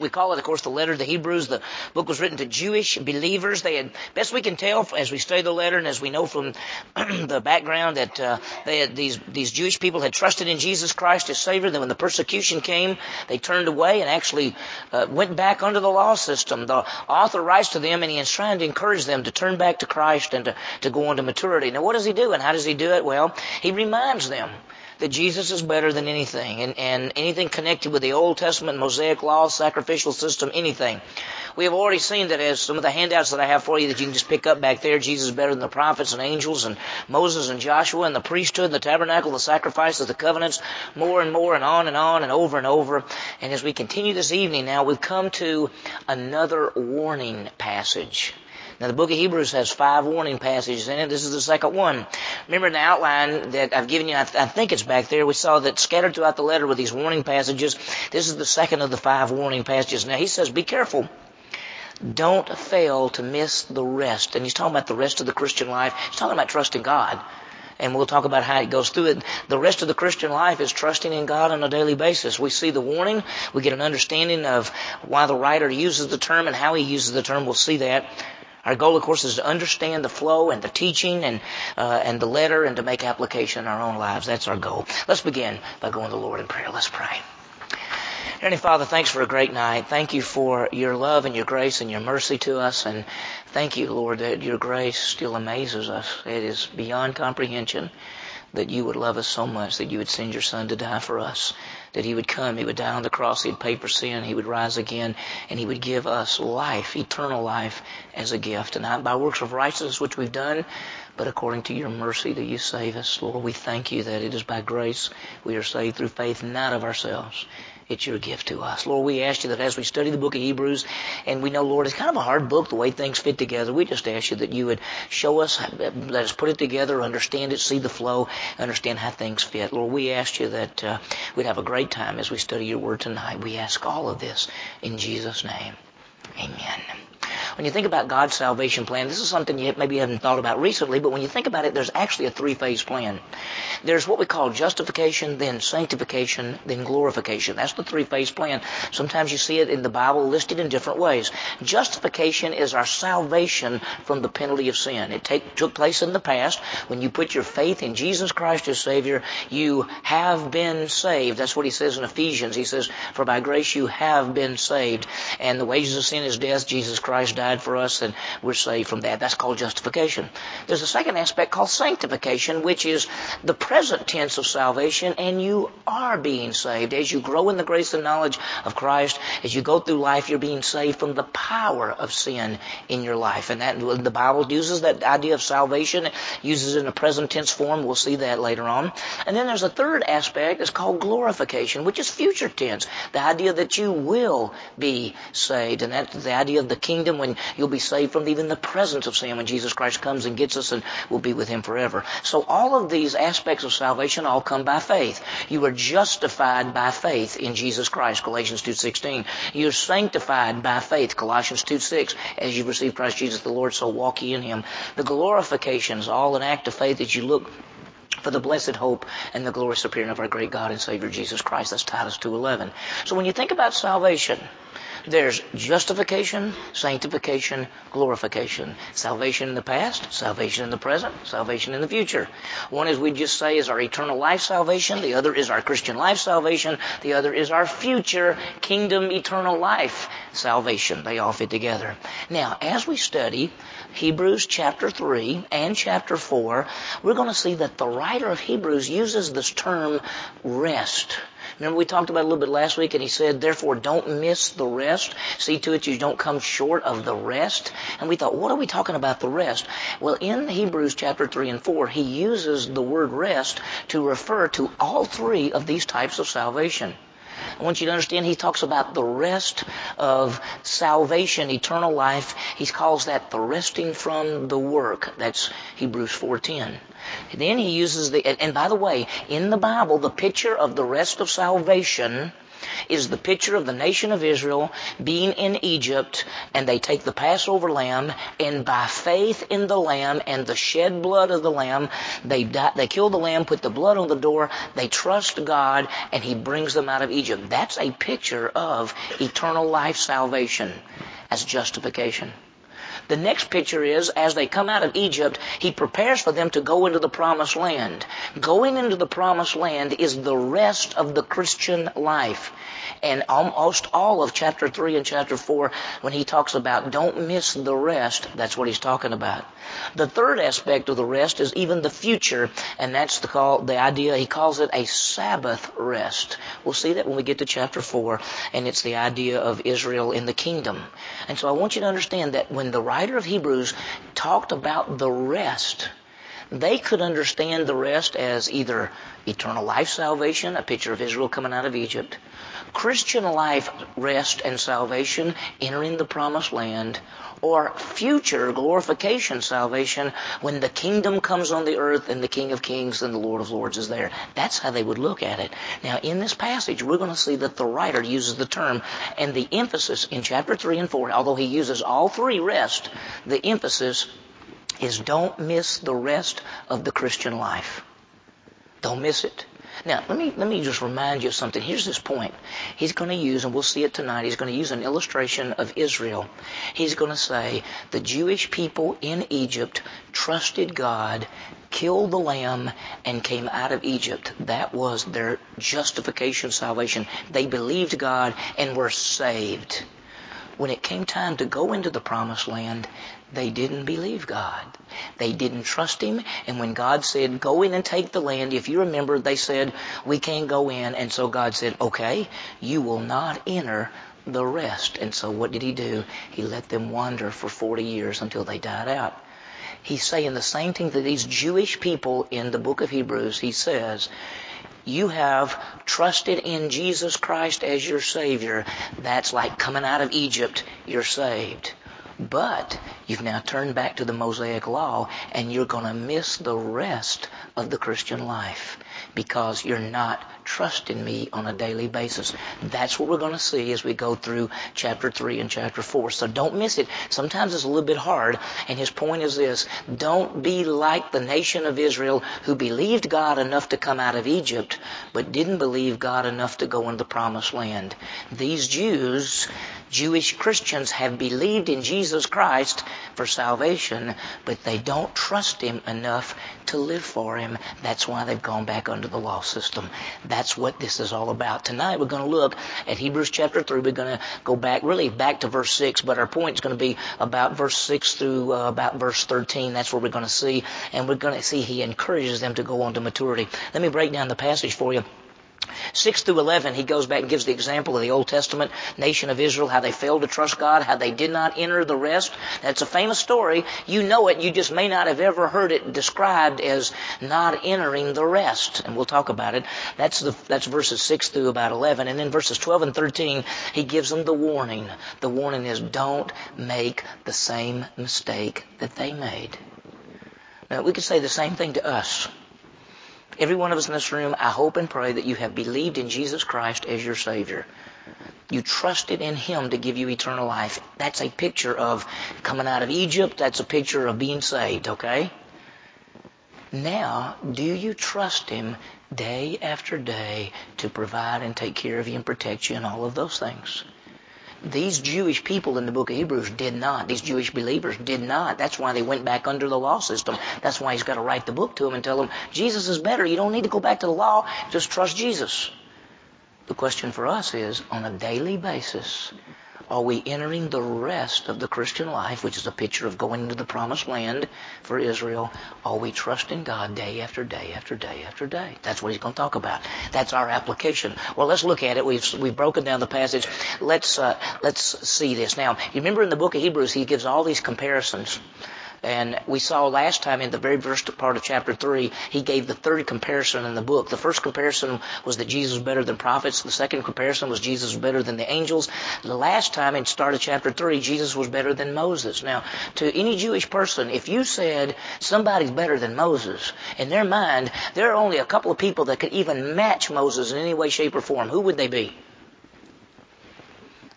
We call it, of course, the letter to the Hebrews. The book was written to Jewish believers. They had, best we can tell as we study the letter and as we know from the background, that these Jewish people had trusted in Jesus Christ as Savior. Then when the persecution came, they turned away and actually went back under the law system. The author writes to them, and he is trying to encourage them to turn back to Christ and to go on to maturity. Now, what does he do, and how does he do it? Well, he reminds them that Jesus is better than anything, and anything connected with the Old Testament, Mosaic law, sacrificial system, anything. We have already seen that as some of the handouts that I have for you that you can just pick up back there. Jesus is better than the prophets and angels and Moses and Joshua and the priesthood and the tabernacle, the sacrifices, the covenants, more and more and on and over and over. And as we continue this evening now, we've come to another warning passage. Now, the book of Hebrews has 5 warning passages in it. This is the second one. Remember in the outline that I've given you, I think it's back there, we saw that scattered throughout the letter were these warning passages. This is the second of the 5 warning passages. Now, he says, be careful. Don't fail to miss the rest. And he's talking about the rest of the Christian life. He's talking about trusting God. And we'll talk about how it goes through it. The rest of the Christian life is trusting in God on a daily basis. We see the warning. We get an understanding of why the writer uses the term and how he uses the term. We'll see that. Our goal, of course, is to understand the flow and the teaching and the letter and to make application in our own lives. That's our goal. Let's begin by going to the Lord in prayer. Let's pray. Heavenly Father, thanks for a great night. Thank you for your love and your grace and your mercy to us. And thank you, Lord, that your grace still amazes us. It is beyond comprehension that you would love us so much, that you would send your Son to die for us, that he would come, he would die on the cross, he'd pay for sin, he would rise again, and he would give us life, eternal life, as a gift. And not by works of righteousness which we've done, but according to your mercy that you save us. Lord, we thank you that it is by grace we are saved through faith, not of ourselves. It's your gift to us. Lord, we ask you that as we study the book of Hebrews, and we know, Lord, it's kind of a hard book, the way things fit together, we just ask you that you would show us, let us put it together, understand it, see the flow, understand how things fit. Lord, we ask you that we'd have a great time as we study your word tonight. We ask all of this in Jesus' name. Amen. When you think about God's salvation plan, this is something you maybe haven't thought about recently, but when you think about it, there's actually a 3-phase plan. There's what we call justification, then sanctification, then glorification. That's the 3-phase plan. Sometimes you see it in the Bible listed in different ways. Justification is our salvation from the penalty of sin. It took place in the past. When you put your faith in Jesus Christ as Savior, you have been saved. That's what he says in Ephesians. He says, for by grace you have been saved. And the wages of sin is death. Jesus Christ died for us, and we're saved from that. That's called justification. There's a second aspect called sanctification, which is the present tense of salvation, and you are being saved. As you grow in the grace and knowledge of Christ, as you go through life, you're being saved from the power of sin in your life. And that the Bible uses that idea of salvation, uses it in a present tense form. We'll see that later on. And then there's a third aspect that's called glorification, which is future tense. The idea that you will be saved. And that's the idea of the kingdom when you'll be saved from even the presence of sin when Jesus Christ comes and gets us and we'll be with him forever. So all of these aspects of salvation all come by faith. You are justified by faith in Jesus Christ, Galatians 2:16. You're sanctified by faith, Colossians 2:6. As you receive Christ Jesus the Lord, so walk ye in him. The glorification is all an act of faith as you look for the blessed hope and the glorious appearing of our great God and Savior Jesus Christ. That's Titus 2:11. So when you think about salvation, there's justification, sanctification, glorification. Salvation in the past, salvation in the present, salvation in the future. One, as we just say, is our eternal life salvation. The other is our Christian life salvation. The other is our future kingdom eternal life salvation. They all fit together. Now, as we study Hebrews chapter 3 and chapter 4, we're going to see that the writer of Hebrews uses this term rest. Remember we talked about it a little bit last week, and he said, therefore, don't miss the rest. See to it you don't come short of the rest. And we thought, what are we talking about the rest? Well, in Hebrews chapter 3 and 4, he uses the word rest to refer to all 3 of these types of salvation. I want you to understand he talks about the rest of salvation, eternal life. He calls that the resting from the work. That's Hebrews 4:10. Then he uses and by the way, in the Bible, the picture of the rest of salvation is the picture of the nation of Israel being in Egypt, and they take the Passover lamb, and by faith in the lamb and the shed blood of the lamb, they kill the lamb, put the blood on the door, they trust God, and He brings them out of Egypt. That's a picture of eternal life salvation as justification. The next picture is, as they come out of Egypt, He prepares for them to go into the promised land. Going into the promised land is the rest of the Christian life. And almost all of chapter 3 and chapter 4, when He talks about don't miss the rest, that's what He's talking about. The third aspect of the rest is even the future, and that's the idea, He calls it a Sabbath rest. We'll see that when we get to chapter 4, and it's the idea of Israel in the kingdom. And so I want you to understand that when the writer of Hebrews talked about the rest, they could understand the rest as either eternal life salvation, a picture of Israel coming out of Egypt, Christian life rest and salvation, entering the promised land, or future glorification salvation when the kingdom comes on the earth and the King of Kings and the Lord of Lords is there. That's how they would look at it. Now, in this passage, we're going to see that the writer uses the term, and the emphasis in chapter 3 and 4, although he uses all three rest, the emphasis is don't miss the rest of the Christian life. Don't miss it. Now, let me just remind you of something. Here's this point. He's going to use, and we'll see it tonight, he's going to use an illustration of Israel. He's going to say the Jewish people in Egypt trusted God, killed the lamb, and came out of Egypt. That was their justification, salvation. They believed God and were saved. When it came time to go into the promised land, they didn't believe God. They didn't trust Him. And when God said, go in and take the land, if you remember, they said, we can't go in. And so God said, okay, you will not enter the rest. And so what did He do? He let them wander for 40 years until they died out. He's saying the same thing to these Jewish people in the book of Hebrews. He says, you have trusted in Jesus Christ as your Savior. That's like coming out of Egypt. You're saved. But you've now turned back to the Mosaic law, and you're going to miss the rest of the Christian life because you're not trusting me on a daily basis. That's what we're going to see as we go through chapter 3 and chapter 4. So don't miss it. Sometimes it's a little bit hard, and his point is this: don't be like the nation of Israel who believed God enough to come out of Egypt, but didn't believe God enough to go into the promised land. These Jewish Christians have believed in Jesus Christ for salvation, but they don't trust Him enough to live for Him. That's why they've gone back under the law system. That's what this is all about. Tonight we're going to look at Hebrews chapter 3. We're going to go back to verse 6, but our point is going to be about verse 6 through about verse 13. That's what we're going to see, and we're going to see He encourages them to go on to maturity. Let me break down the passage for you. 6 through 11, he goes back and gives the example of the Old Testament nation of Israel, how they failed to trust God, how they did not enter the rest. That's a famous story. You know it. You just may not have ever heard it described as not entering the rest. And we'll talk about it. That's verses 6 through about 11. And then verses 12 and 13, he gives them the warning. The warning is don't make the same mistake that they made. Now, we could say the same thing to us. Every one of us in this room, I hope and pray that you have believed in Jesus Christ as your Savior. You trusted in Him to give you eternal life. That's a picture of coming out of Egypt. That's a picture of being saved, okay? Now, do you trust Him day after day to provide and take care of you and protect you and all of those things? These Jewish people in the book of Hebrews did not. These Jewish believers did not. That's why they went back under the law system. That's why he's got to write the book to them and tell them, Jesus is better. You don't need to go back to the law. Just trust Jesus. The question for us is, on a daily basis, are we entering the rest of the Christian life, which is a picture of going into the promised land for Israel? Are we trusting God day after day after day after day? That's what he's going to talk about. That's our application. Well, let's look at it. We've broken down the passage. Let's see this. Now, you remember in the book of Hebrews, he gives all these comparisons. And we saw last time in the very first part of chapter 3, he gave the third comparison in the book. The first comparison was that Jesus was better than prophets. The second comparison was Jesus was better than the angels. The last time in start of chapter 3, Jesus was better than Moses. Now, to any Jewish person, if you said somebody's better than Moses, in their mind, there are only a couple of people that could even match Moses in any way, shape, or form. Who would they be?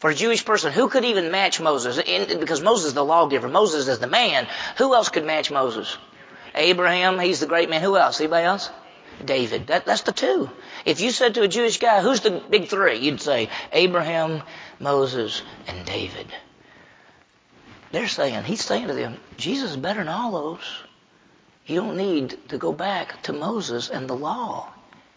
For a Jewish person, who could even match Moses? Because Moses is the lawgiver. Moses is the man. Who else could match Moses? Abraham, he's the great man. Who else? Anybody else? David. That's the two. If you said to a Jewish guy, who's the big three? You'd say Abraham, Moses, and David. He's saying to them, Jesus is better than all those. You don't need to go back to Moses and the law.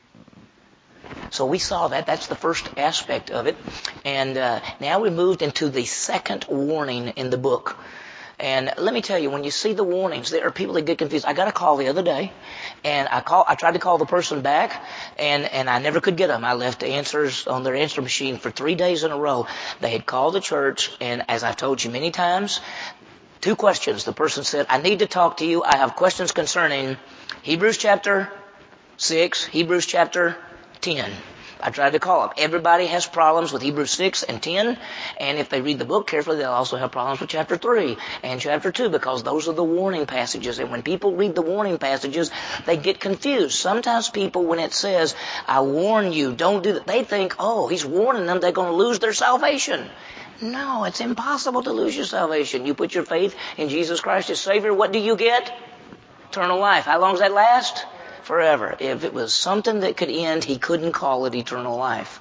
So we saw that. That's the first aspect of it. And now we moved into the second warning in the book. And let me tell you, when you see the warnings, there are people that get confused. I got a call the other day, and I tried to call the person back, and I never could get them. I left the answers on their answer machine for 3 days in a row. They had called the church, and as I've told you many times, 2 questions. The person said, I need to talk to you. I have questions concerning Hebrews chapter 6, Hebrews chapter 10. I tried to call them. Everybody has problems with Hebrews 6 and 10, and if they read the book carefully, they'll also have problems with chapter 3 and chapter 2, because those are the warning passages. And when people read the warning passages, they get confused. Sometimes people, when it says, I warn you, don't do that, they think, oh, he's warning them, they're going to lose their salvation. No, it's impossible to lose your salvation. You put your faith in Jesus Christ as Savior, what do you get? Eternal life. How long does that last? Forever. If it was something that could end, he couldn't call it eternal life.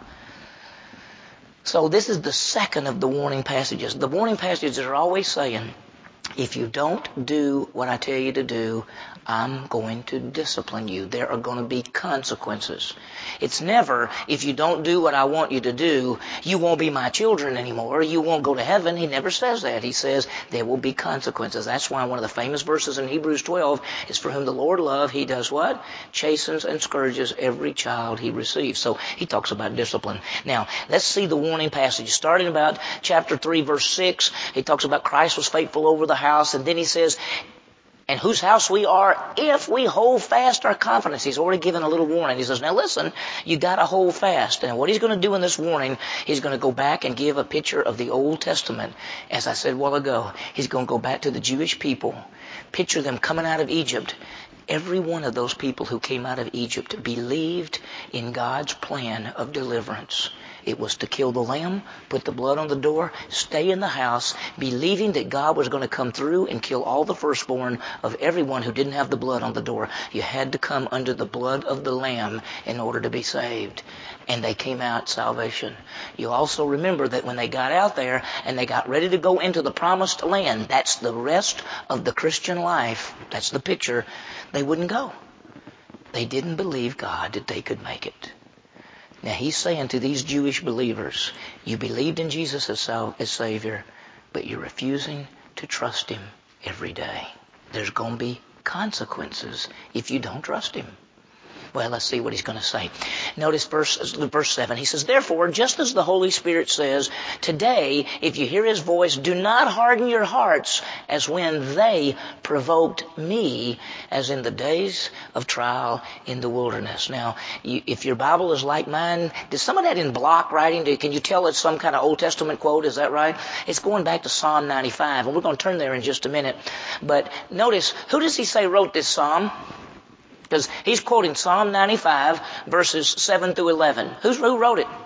So this is the second of the warning passages. The warning passages are always saying, if you don't do what I tell you to do, I'm going to discipline you. There are going to be consequences. It's never, if you don't do what I want you to do, you won't be my children anymore. You won't go to heaven. He never says that. He says there will be consequences. That's why one of the famous verses in Hebrews 12 is, for whom the Lord loves, he does what? Chastens and scourges every child he receives. So he talks about discipline. Now, let's see the warning passage. Starting about chapter 3, verse 6, he talks about Christ was faithful over the house, and then he says, and whose house we are if we hold fast our confidence. He's already given a little warning. He says, now listen, you got to hold fast. And what he's going to do in this warning, he's going to go back and give a picture of the Old Testament. As I said a while ago, he's going to go back to the Jewish people, picture them coming out of Egypt. Every one of those people who came out of Egypt believed in God's plan of deliverance. It was to kill the lamb, put the blood on the door, stay in the house, believing that God was going to come through and kill all the firstborn of everyone who didn't have the blood on the door. You had to come under the blood of the lamb in order to be saved. And they came out salvation. You also remember that when they got out there and they got ready to go into the promised land, that's the rest of the Christian life. That's the picture. They wouldn't go. They didn't believe God that they could make it. Now he's saying to these Jewish believers, you believed in Jesus as Savior, but you're refusing to trust him every day. There's going to be consequences if you don't trust him. Well, let's see what he's going to say. Notice verse 7. He says, therefore, just as the Holy Spirit says, today, if you hear his voice, do not harden your hearts as when they provoked me, as in the days of trial in the wilderness. Now, if your Bible is like mine, does some of that in block writing? Can you tell it's some kind of Old Testament quote? Is that right? It's going back to Psalm 95, and we're going to turn there in just a minute. But notice, who does he say wrote this psalm? Because he's quoting Psalm 95, verses 7 through 11. Who wrote it?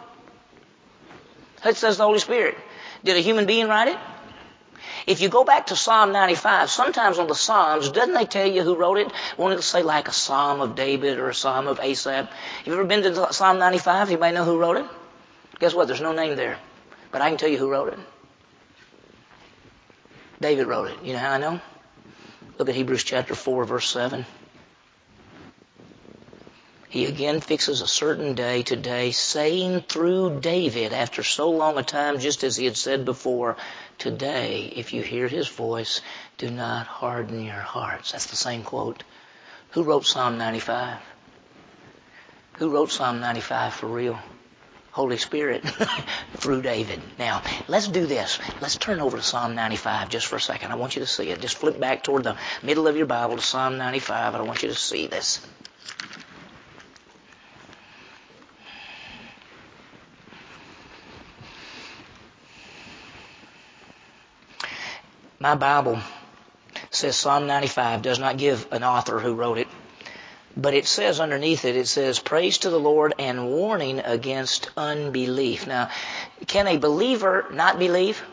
It says the Holy Spirit. Did a human being write it? If you go back to Psalm 95, sometimes on the Psalms, doesn't they tell you who wrote it? Won't it say like a Psalm of David or a Psalm of Asaph? You ever been to Psalm 95? Anybody know who wrote it? Guess what? There's no name there. But I can tell you who wrote it. David wrote it. You know how I know? Look at Hebrews chapter 4, verse 7. He again fixes a certain day today, saying through David, after so long a time, just as he had said before, today, if you hear his voice, do not harden your hearts. That's the same quote. Who wrote Psalm 95? Who wrote Psalm 95 for real? Holy Spirit through David. Now, let's do this. Let's turn over to Psalm 95 just for a second. I want you to see it. Just flip back toward the middle of your Bible to Psalm 95. I want you to see this. My Bible says Psalm 95, does not give an author who wrote it, But it says underneath it, it says, praise to the Lord and warning against unbelief. Now, can a believer not believe?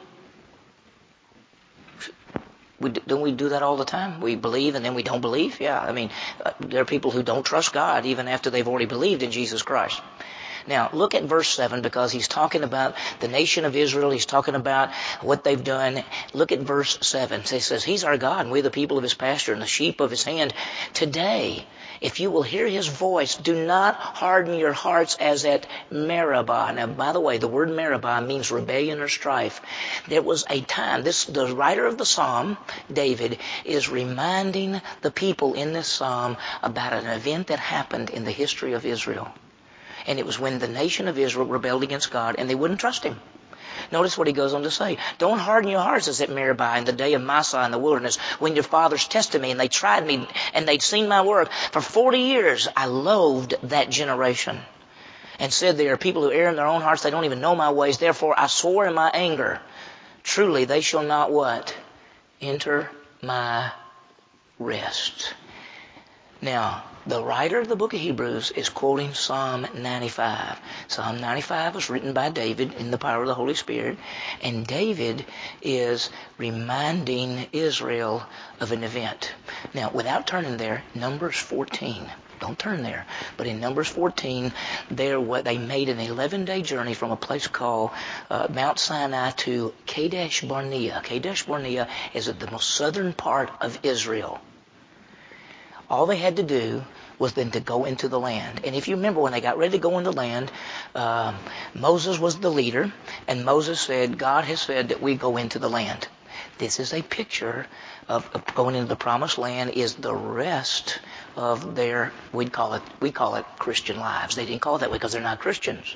Don't we do that all the time? We believe and then we don't believe? Yeah, I mean, there are people who don't trust God even after they've already believed in Jesus Christ. Now, look at verse 7 because he's talking about the nation of Israel. He's talking about what they've done. Look at verse 7. It says, He's our God, and we're the people of His pasture and the sheep of His hand. Today, if you will hear His voice, do not harden your hearts as at Meribah. Now, by the way, the word Meribah means rebellion or strife. There was a time, the writer of the psalm, David, is reminding the people in this psalm about an event that happened in the history of Israel. And it was when the nation of Israel rebelled against God and they wouldn't trust Him. Notice what he goes on to say. Don't harden your hearts as at Meribah in the day of Massah in the wilderness, when your fathers tested me and they tried me and they'd seen my work. For 40 years I loathed that generation and said, they are people who err in their own hearts. They don't even know my ways. Therefore I swore in my anger, truly they shall not what? Enter my rest. Now, the writer of the book of Hebrews is quoting Psalm 95. Psalm 95 was written by David in the power of the Holy Spirit, and David is reminding Israel of an event. Now, without turning there, Numbers 14. Don't turn there. But in Numbers 14, they made an 11-day journey from a place called Mount Sinai to Kadesh Barnea. Kadesh Barnea is at the most southern part of Israel. All they had to do was then to go into the land. And if you remember when they got ready to go into the land, Moses was the leader, and Moses said, God has said that we go into the land. This is a picture of going into the promised land is the rest of their, we call it Christian lives. They didn't call it that way because they're not Christians.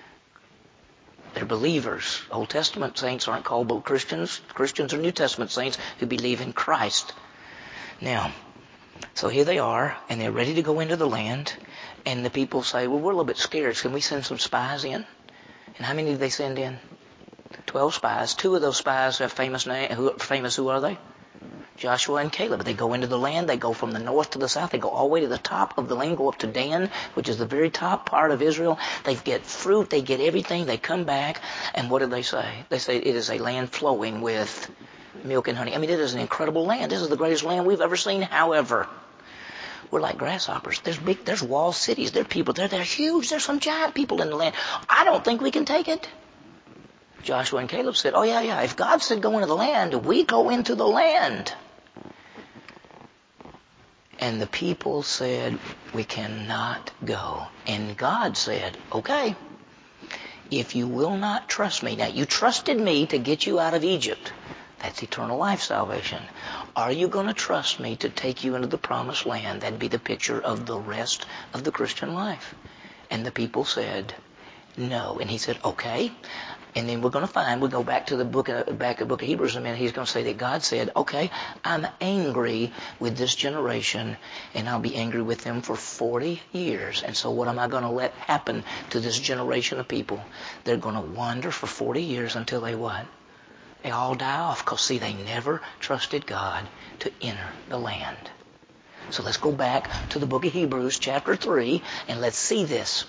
They're believers. Old Testament saints aren't called Christians. Christians are New Testament saints who believe in Christ. Now, so here they are, and they're ready to go into the land, and the people say, well, we're a little bit scared. Can we send some spies in? And how many did they send in? 12 spies. 2 of those spies have famous names. Who are they? Joshua and Caleb. They go into the land. They go from the north to the south. They go all the way to the top of the land, go up to Dan, which is the very top part of Israel. They get fruit. They get everything. They come back, and what do they say? They say it is a land flowing with milk and honey. I mean, it is an incredible land. This is the greatest land we've ever seen. However, we're like grasshoppers. There's walled cities. There are people there. They're huge. There's some giant people in the land. I don't think we can take it. Joshua and Caleb said, oh, yeah. If God said go into the land, we go into the land. And the people said, we cannot go. And God said, okay, if you will not trust me. Now, you trusted me to get you out of Egypt. That's eternal life salvation. Are you going to trust me to take you into the promised land? That'd be the picture of the rest of the Christian life. And the people said, no. And he said, okay. And then we'll go back to the book of Hebrews in a minute. He's going to say that God said, okay, I'm angry with this generation, and I'll be angry with them for 40 years. And so what am I going to let happen to this generation of people? They're going to wander for 40 years until they what? They all die off because, see, they never trusted God to enter the land. So let's go back to the book of Hebrews, chapter 3, and let's see this.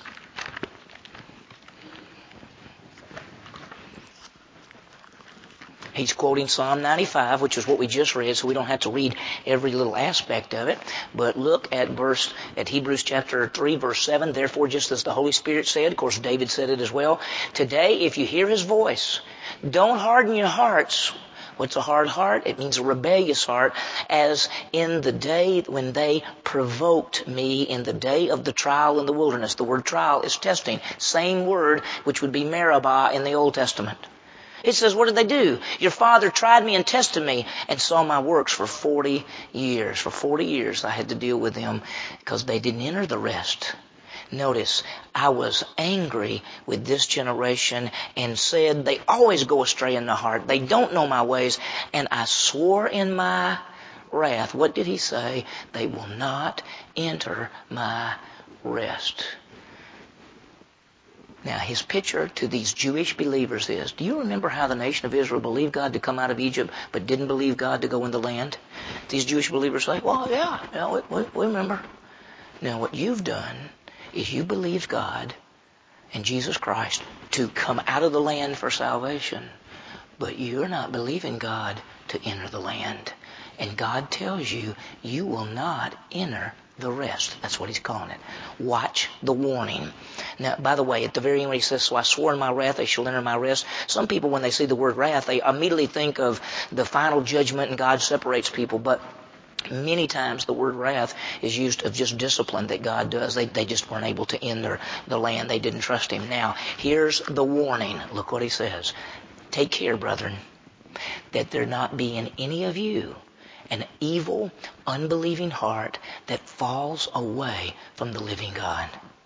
He's quoting Psalm 95, which is what we just read, so we don't have to read every little aspect of it. But look at Hebrews chapter 3, verse 7. Therefore, just as the Holy Spirit said, of course, David said it as well, today, if you hear His voice, don't harden your hearts. What's a hard heart? It means a rebellious heart, as in the day when they provoked me in the day of the trial in the wilderness. The word trial is testing. Same word, which would be Meribah in the Old Testament. It says, what did they do? Your father tried me and tested me and saw my works for 40 years. For 40 years I had to deal with them because they didn't enter the rest. Notice, I was angry with this generation and said, they always go astray in the heart. They don't know my ways. And I swore in my wrath. What did he say? They will not enter my rest. Now, his picture to these Jewish believers is, do you remember how the nation of Israel believed God to come out of Egypt, but didn't believe God to go in the land? These Jewish believers say, well, yeah, we remember. Now what you've done is you believe God and Jesus Christ to come out of the land for salvation. But you're not believing God to enter the land. And God tells you, you will not enter the rest. That's what he's calling it. Watch the warning. Now, by the way, at the very end when he says, so I swore in my wrath, they shall enter my rest. Some people, when they see the word wrath, they immediately think of the final judgment and God separates people. But many times the word wrath is used of just discipline that God does. They just weren't able to enter the land. They didn't trust him. Now, here's the warning. Look what he says. Take care, brethren, that there not be in any of you an evil, unbelieving heart that falls away from the living God.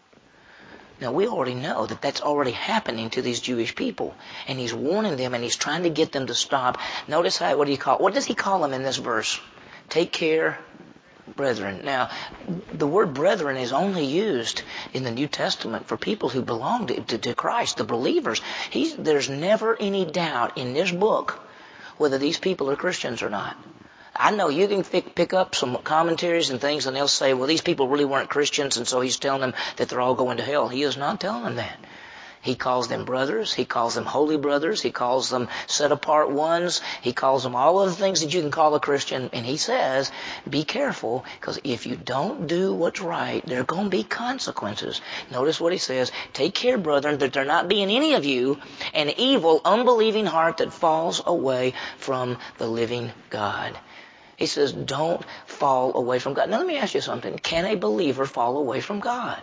Now, we already know that that's already happening to these Jewish people. And he's warning them and he's trying to get them to stop. Notice what does he call them in this verse? Take care, brethren. Now, the word brethren is only used in the New Testament for people who belong to Christ, the believers. There's never any doubt in this book whether these people are Christians or not. I know you can pick up some commentaries and things and they'll say, well, these people really weren't Christians and so he's telling them that they're all going to hell. He is not telling them that. He calls them brothers. He calls them holy brothers. He calls them set-apart ones. He calls them all of the things that you can call a Christian. And he says, be careful, because if you don't do what's right, there are going to be consequences. Notice what he says. Take care, brethren, that there not be in any of you an evil, unbelieving heart that falls away from the living God. He says, don't fall away from God. Now, let me ask you something. Can a believer fall away from God?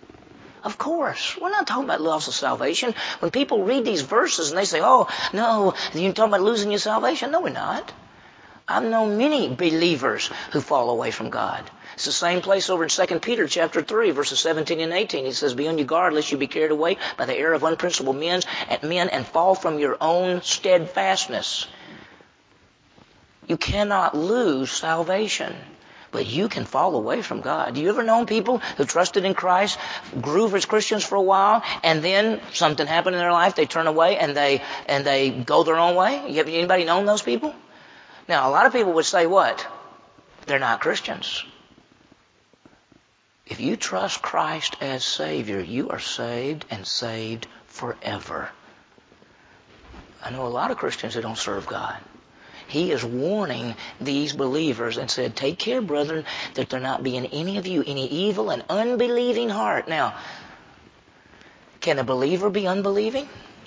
Of course. We're not talking about loss of salvation. When people read these verses and they say, oh, no, you're talking about losing your salvation. No, we're not. I've known many believers who fall away from God. It's the same place over in 2 Peter chapter 3, verses 17 and 18. He says, be on your guard lest you be carried away by the error of unprincipled men and fall from your own steadfastness. You cannot lose salvation. But you can fall away from God. Do you ever know people who trusted in Christ, grew as Christians for a while, and then something happened in their life, they turn away and they go their own way? Anybody known those people? Now, a lot of people would say what? They're not Christians. If you trust Christ as Savior, you are saved and saved forever. I know a lot of Christians who don't serve God. He is warning these believers and said, take care, brethren, that there not be in any of you any evil and unbelieving heart. Now, can a believer be unbelieving?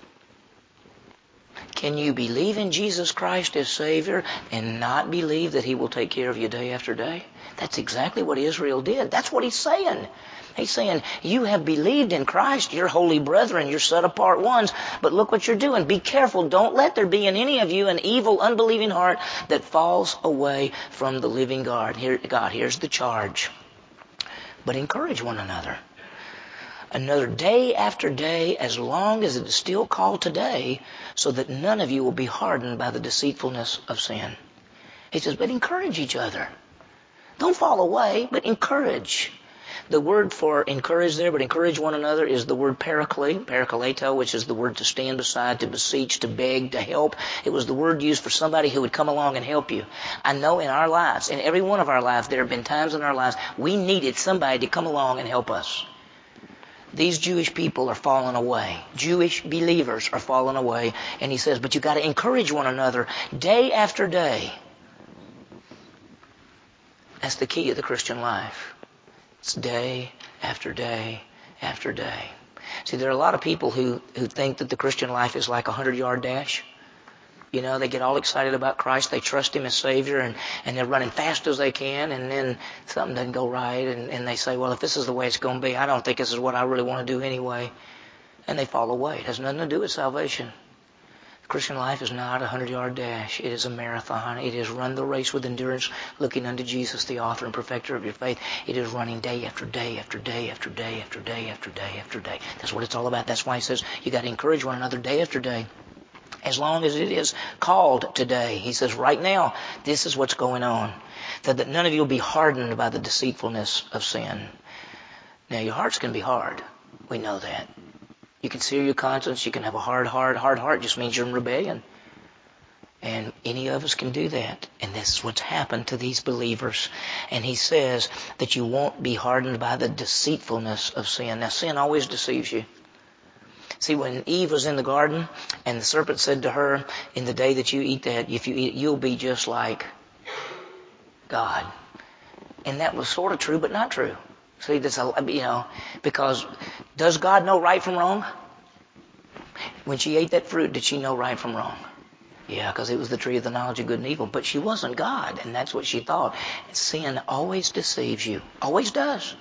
Can you believe in Jesus Christ as Savior and not believe that He will take care of you day after day? That's exactly what Israel did. That's what He's saying. He's saying, you have believed in Christ, you're holy brethren, you're set apart ones, but look what you're doing. Be careful. Don't let there be in any of you an evil, unbelieving heart that falls away from the living God. Here's the charge. But encourage one another. Another day after day, as long as it is still called today, so that none of you will be hardened by the deceitfulness of sin. He says, but encourage each other. Don't fall away, but encourage. The word for encourage there, but encourage one another, is the word parakleto, which is the word to stand beside, to beseech, to beg, to help. It was the word used for somebody who would come along and help you. I know in our lives, in every one of our lives, there have been times in our lives we needed somebody to come along and help us. These Jewish people are falling away. Jewish believers are falling away. And he says, but you got to encourage one another day after day. That's the key of the Christian life. It's day after day after day. See, there are a lot of people who think that the Christian life is like a 100-yard dash. You know, they get all excited about Christ. They trust Him as Savior, and they're running fast as they can, and then something doesn't go right, and they say, well, if this is the way it's going to be, I don't think this is what I really want to do anyway. And they fall away. It has nothing to do with salvation. The Christian life is not a 100-yard dash. It is a marathon. It is run the race with endurance, looking unto Jesus, the author and perfecter of your faith. It is running day after day after day after day after day after day after day. That's what it's all about. That's why he says you got to encourage one another day after day. As long as it is called today. He says right now, this is what's going on. That none of you will be hardened by the deceitfulness of sin. Now, your heart's going to be hard. We know that. You can sear your conscience. You can have a hard heart. Hard heart just means you're in rebellion. And any of us can do that. And this is what's happened to these believers. And he says that you won't be hardened by the deceitfulness of sin. Now, sin always deceives you. See, when Eve was in the garden and the serpent said to her, in the day that you eat that, if you eat it, you'll be just like God. And that was sort of true, but not true. See, this, because does God know right from wrong? When she ate that fruit, did she know right from wrong? Yeah, because it was the tree of the knowledge of good and evil. But she wasn't God, and that's what she thought. Sin always deceives you. Always does.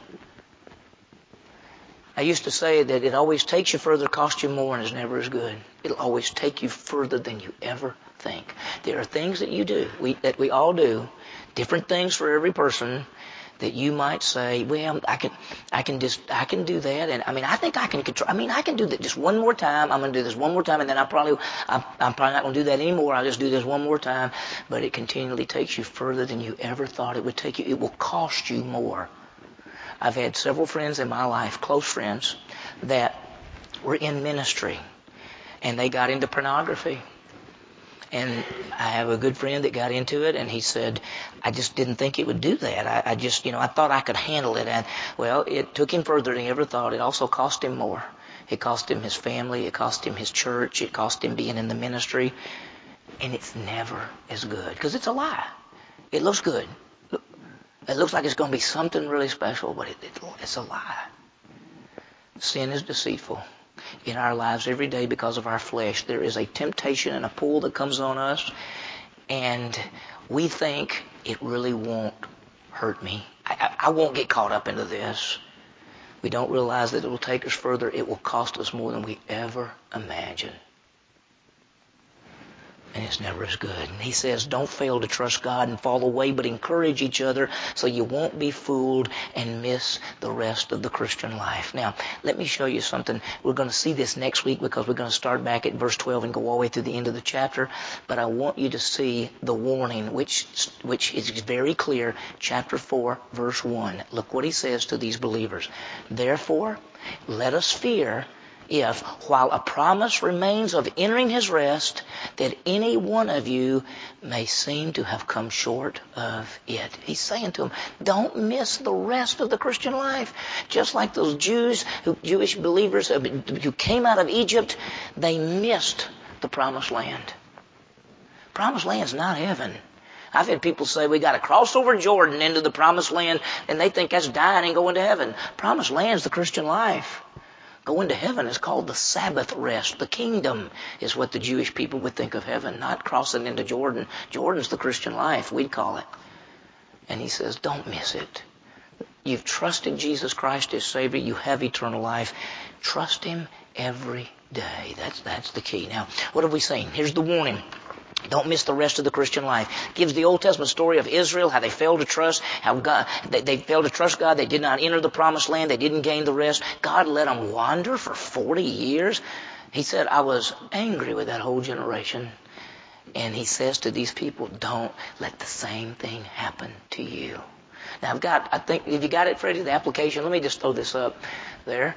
I used to say that it always takes you further, costs you more, and is never as good. It'll always take you further than you ever think. There are things that you do, that we all do, different things for every person, that you might say, well, I can do that, and I think I can control. I can do that just one more time. I'm going to do this one more time, and then I'm probably not going to do that anymore. I'll just do this one more time. But it continually takes you further than you ever thought it would take you. It will cost you more. I've had several friends in my life, close friends, that were in ministry, and they got into pornography. And I have a good friend that got into it, and he said, I just didn't think it would do that. I thought I could handle it. And, well, it took him further than he ever thought. It also cost him more. It cost him his family. It cost him his church. It cost him being in the ministry. And it's never as good, because it's a lie. It looks good. It looks like it's going to be something really special, but it's a lie. Sin is deceitful. In our lives every day, because of our flesh, there is a temptation and a pull that comes on us, and we think it really won't hurt me. I won't get caught up into this. We don't realize that it will take us further. It will cost us more than we ever imagined. And it's never as good. And he says, don't fail to trust God and fall away, but encourage each other so you won't be fooled and miss the rest of the Christian life. Now, let me show you something. We're going to see this next week, because we're going to start back at verse 12 and go all the way to the end of the chapter. But I want you to see the warning, which is very clear. Chapter 4, verse 1. Look what he says to these believers. Therefore, let us fear, if, while a promise remains of entering his rest, that any one of you may seem to have come short of it. He's saying to them, don't miss the rest of the Christian life. Just like those Jewish believers who came out of Egypt, they missed the promised land. Promised land's not heaven. I've had people say we got to cross over Jordan into the promised land, and they think that's dying and going to heaven. Promised land's the Christian life. Going to heaven is called the Sabbath rest. The kingdom is what the Jewish people would think of heaven, not crossing into Jordan. Jordan's the Christian life, we'd call it. And he says, don't miss it. You've trusted Jesus Christ as Savior. You have eternal life. Trust Him every day. That's the key. Now, what are we saying? Here's the warning. Don't miss the rest of the Christian life. Gives the Old Testament story of Israel, how they failed to trust, how God, they failed to trust God. They did not enter the promised land. They didn't gain the rest. God let them wander for 40 years. He said, I was angry with that whole generation. And he says to these people, don't let the same thing happen to you. Now I think, if you got it, Freddie, the application, let me just throw this up there.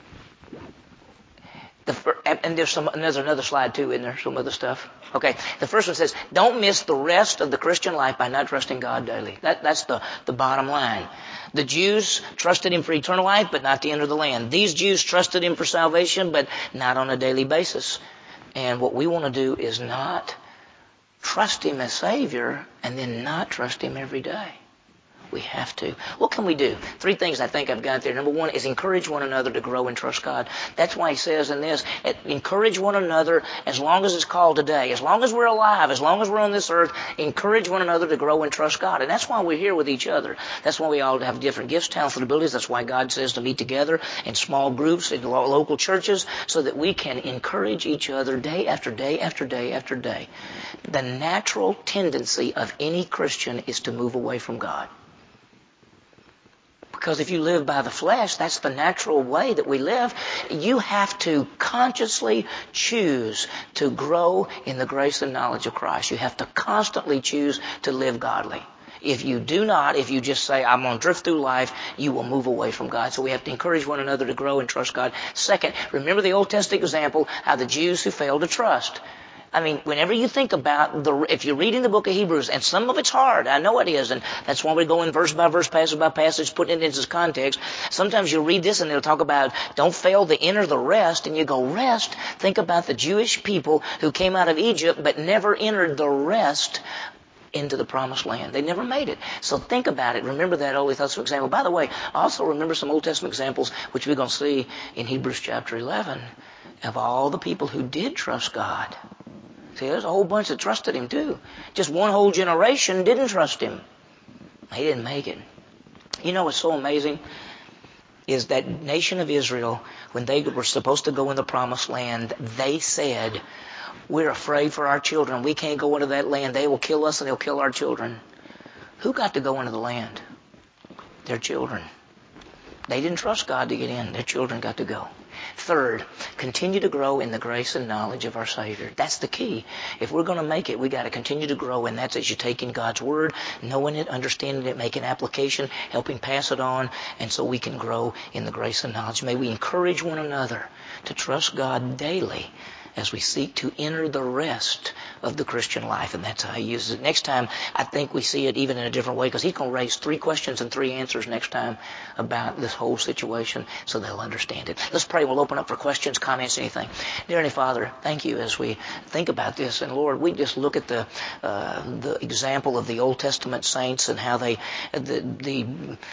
And there's another slide too, isn't there? Some other stuff. Okay. The first one says, don't miss the rest of the Christian life by not trusting God daily. That's the bottom line. The Jews trusted Him for eternal life, but not to enter the land. These Jews trusted Him for salvation, but not on a daily basis. And what we want to do is not trust Him as Savior and then not trust Him every day. We have to. What can we do? 3 things I think I've got there. Number 1 is encourage one another to grow and trust God. That's why he says in this, encourage one another as long as it's called today. As long as we're alive, as long as we're on this earth, encourage one another to grow and trust God. And that's why we're here with each other. That's why we all have different gifts, talents, and abilities. That's why God says to meet together in small groups, in local churches, so that we can encourage each other day after day after day after day. The natural tendency of any Christian is to move away from God. Because if you live by the flesh, that's the natural way that we live. You have to consciously choose to grow in the grace and knowledge of Christ. You have to constantly choose to live godly. If you do not, if you just say, I'm going to drift through life, you will move away from God. So we have to encourage one another to grow and trust God. Second, remember the Old Testament example, how the Jews who failed to trust. I mean, whenever you think about if you're reading the book of Hebrews, and some of it's hard, I know it is, and that's why we're going verse by verse, passage by passage, putting it into its context. Sometimes you'll read this and it'll talk about don't fail to enter the rest, and you go, rest? Think about the Jewish people who came out of Egypt but never entered the rest into the promised land. They never made it. So think about it. Remember that Old Testament example. By the way, also remember some Old Testament examples, which we're going to see in Hebrews chapter 11, of all the people who did trust God. See, there's a whole bunch that trusted Him too. Just one whole generation didn't trust Him. He didn't make it. You know what's so amazing is that nation of Israel, when they were supposed to go in the promised land, they said, we're afraid for our children. We can't go into that land. They will kill us and they'll kill our children. Who got to go into the land? Their children. They didn't trust God to get in. Their children got to go. Third, continue to grow in the grace and knowledge of our Savior. That's the key. If we're going to make it, we got to continue to grow, and that's as you take in God's Word, knowing it, understanding it, making application, helping pass it on, and so we can grow in the grace and knowledge. May we encourage one another to trust God daily as we seek to enter the rest of the Christian life. And that's how He uses it. Next time, I think we see it even in a different way, because He's going to raise 3 questions and 3 answers next time about this whole situation so they'll understand it. Let's pray. We'll open up for questions, comments, anything. Dear Heavenly Father, thank You as we think about this. And Lord, we just look at the example of the Old Testament saints and how the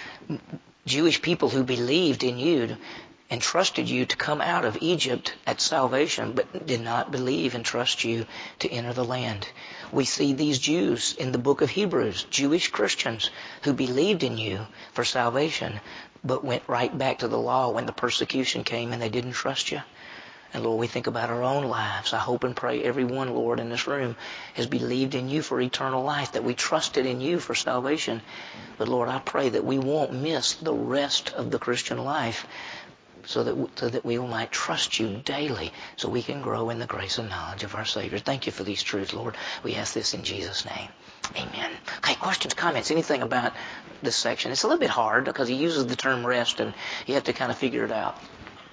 Jewish people who believed in You and trusted You to come out of Egypt at salvation, but did not believe and trust You to enter the land. We see these Jews in the book of Hebrews, Jewish Christians who believed in You for salvation, but went right back to the law when the persecution came and they didn't trust You. And Lord, we think about our own lives. I hope and pray everyone, Lord, in this room has believed in You for eternal life, that we trusted in You for salvation. But Lord, I pray that we won't miss the rest of the Christian life, so that we might trust You daily, so we can grow in the grace and knowledge of our Savior. Thank You for these truths, Lord. We ask this in Jesus' name. Amen. Okay, questions, comments, anything about this section? It's a little bit hard because he uses the term rest, and you have to kind of figure it out.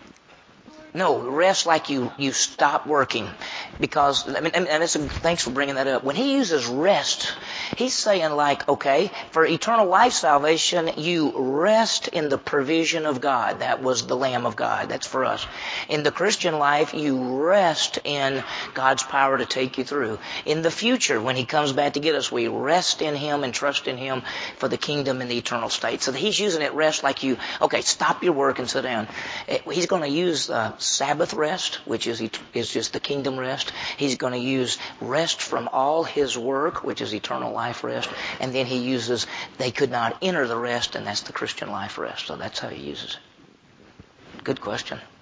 No, rest like you stop working. Because, thanks for bringing that up. When he uses rest, he's saying like, okay, for eternal life salvation, you rest in the provision of God. That was the Lamb of God. That's for us. In the Christian life, you rest in God's power to take you through. In the future, when He comes back to get us, we rest in Him and trust in Him for the kingdom and the eternal state. So he's using it rest like okay, stop your work and sit down. He's going to use Sabbath rest, which is just the kingdom rest. He's going to use rest from all His work, which is eternal life rest. And then He uses, they could not enter the rest, and that's the Christian life rest. So that's how He uses it. Good question.